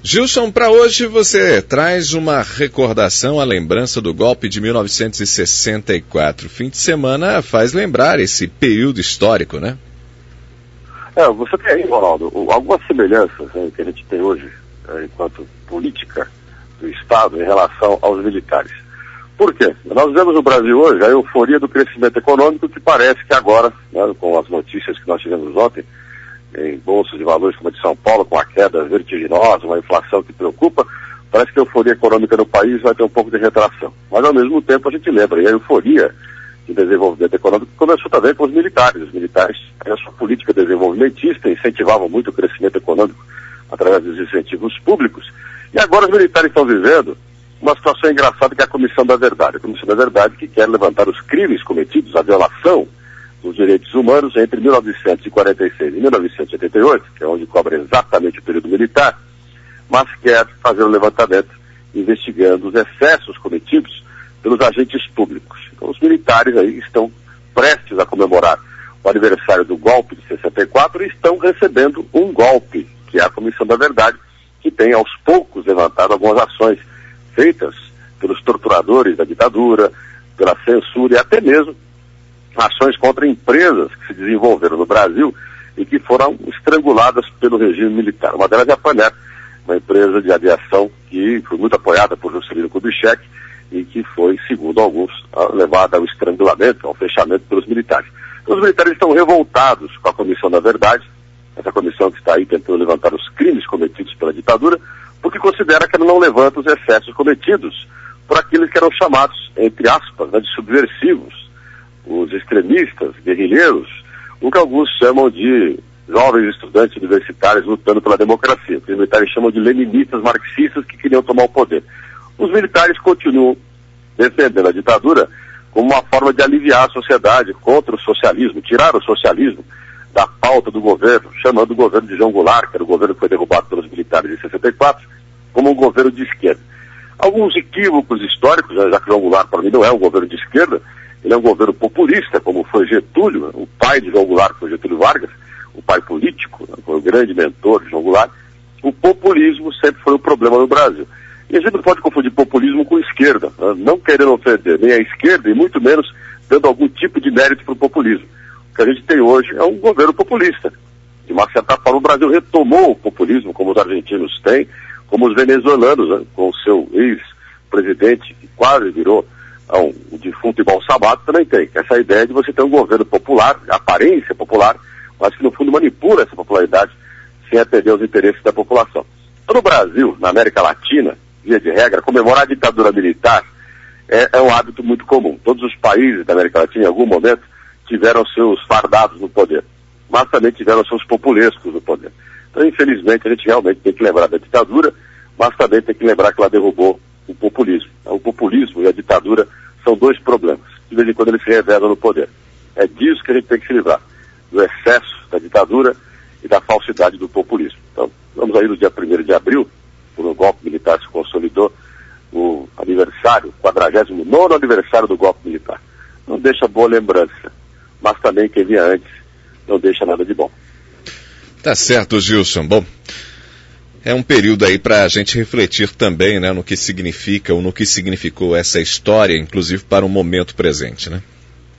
Gilson, para hoje você traz uma recordação, a lembrança do golpe de 1964. Fim de semana faz lembrar esse período histórico, né? Você tem aí, Ronaldo, algumas semelhanças que a gente tem hoje, enquanto política do Estado, em relação aos militares. Por quê? Nós vemos no Brasil hoje a euforia do crescimento econômico, que parece que agora, com as notícias que nós tivemos ontem, em bolsas de valores como a de São Paulo, com a queda vertiginosa, uma inflação que preocupa, parece que a euforia econômica no país vai ter um pouco de retração. Mas, ao mesmo tempo, a gente lembra, e a euforia de desenvolvimento econômico começou também com os militares. Os militares, a sua política desenvolvimentista, incentivavam muito o crescimento econômico através dos incentivos públicos. E agora os militares estão vivendo uma situação engraçada, que é a Comissão da Verdade. A Comissão da Verdade que quer levantar os crimes cometidos, a violação dos direitos humanos entre 1946 e 1988, que é onde cobra exatamente o período militar, mas quer fazer um levantamento investigando os excessos cometidos pelos agentes públicos. Então os militares aí estão prestes a comemorar o aniversário do golpe de 64 e estão recebendo um golpe, que é a Comissão da Verdade, que tem aos poucos levantado algumas ações feitas pelos torturadores da ditadura, pela censura e até mesmo ações contra empresas que se desenvolveram no Brasil e que foram estranguladas pelo regime militar. Uma delas é a Paner, uma empresa de aviação que foi muito apoiada por Juscelino Kubitschek e que foi, segundo alguns, levada ao estrangulamento, ao fechamento pelos militares. Então, os militares estão revoltados com a Comissão da Verdade, essa comissão que está aí tentando levantar os crimes cometidos pela ditadura, porque considera que ela não levanta os excessos cometidos por aqueles que eram chamados, entre aspas, de subversivos, os extremistas, guerrilheiros, o que alguns chamam de jovens estudantes universitários lutando pela democracia, que os militares chamam de leninistas marxistas que queriam tomar o poder. Os militares continuam defendendo a ditadura como uma forma de aliviar a sociedade contra o socialismo, tirar o socialismo da pauta do governo, chamando o governo de João Goulart, que era o governo que foi derrubado pelos militares em 64, como um governo de esquerda. Alguns equívocos históricos, já que João Goulart, para mim, não é um governo de esquerda, ele é um governo populista, como foi Getúlio, o pai de João Goulart foi Getúlio Vargas, o pai político, foi o grande mentor de João Goulart. O populismo sempre foi um problema no Brasil. E a gente não pode confundir populismo com esquerda, não querendo ofender nem a esquerda e muito menos dando algum tipo de mérito para o populismo. O que a gente tem hoje é um governo populista. De uma certa forma, o Brasil retomou o populismo, como os argentinos têm, como os venezuelanos, com o seu ex-presidente, que quase virou o defunto Ibal Sabato, também tem. Essa ideia de você ter um governo popular, aparência popular, mas que no fundo manipula essa popularidade sem atender aos interesses da população. Então, no Brasil, na América Latina, via de regra, comemorar a ditadura militar é um hábito muito comum. Todos os países da América Latina, em algum momento, tiveram seus fardados no poder, mas também tiveram seus populescos no poder. Então, infelizmente, a gente realmente tem que lembrar da ditadura, mas também tem que lembrar que ela derrubou o populismo. O populismo e a ditadura são dois problemas. De vez em quando eles se revelam no poder. É disso que a gente tem que se livrar, do excesso da ditadura e da falsidade do populismo. Então, vamos aí no dia 1º de abril, quando o golpe militar se consolidou, o aniversário, 49º aniversário do golpe militar. Não deixa boa lembrança, mas também quem vinha antes não deixa nada de bom. Tá certo, Gilson. Bom, é um período aí para a gente refletir também, né, no que significa ou no que significou essa história, inclusive para o momento presente, né?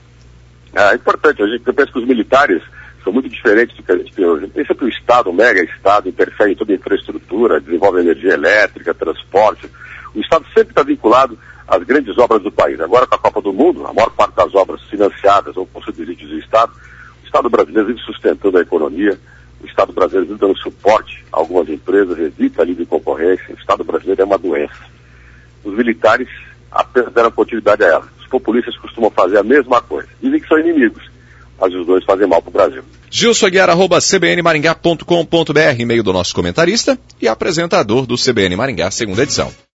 É importante. Eu penso que os militares são muito diferentes do que a gente tem hoje. Pensa que o Estado, o mega Estado, interfere em toda a infraestrutura, desenvolve energia elétrica, transporte. O Estado sempre está vinculado às grandes obras do país. Agora, com a Copa do Mundo, a maior parte das obras financiadas ou com subsídios do Estado, o Estado brasileiro vive sustentando a economia, o Estado brasileiro vive dando suporte a algumas empresas, evita a livre concorrência. O Estado brasileiro é uma doença. Os militares apenas deram continuidade a ela. Os populistas costumam fazer a mesma coisa. Dizem que são inimigos, mas os dois fazem mal para o Brasil. Gilson Aguiar, @cbnmaringá.com.br, e-mail do nosso comentarista e apresentador do CBN Maringá, segunda edição.